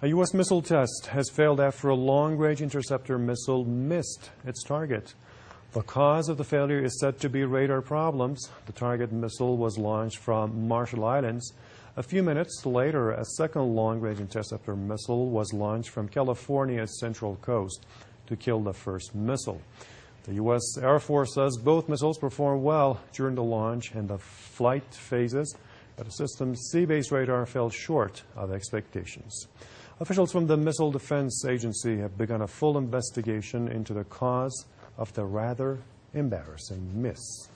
A U.S. missile test has failed after a long-range interceptor missile missed its target. The cause of the failure is said to be radar problems. The target missile was launched from Marshall Islands. A few minutes later, a second long-range interceptor missile was launched from California's central coast to kill the first missile. The U.S. Air Force says both missiles performed well during the launch and the flight phases, but the system's sea-based radar fell short of expectations. Officials from the Missile Defense Agency have begun a full investigation into the cause of the rather embarrassing miss.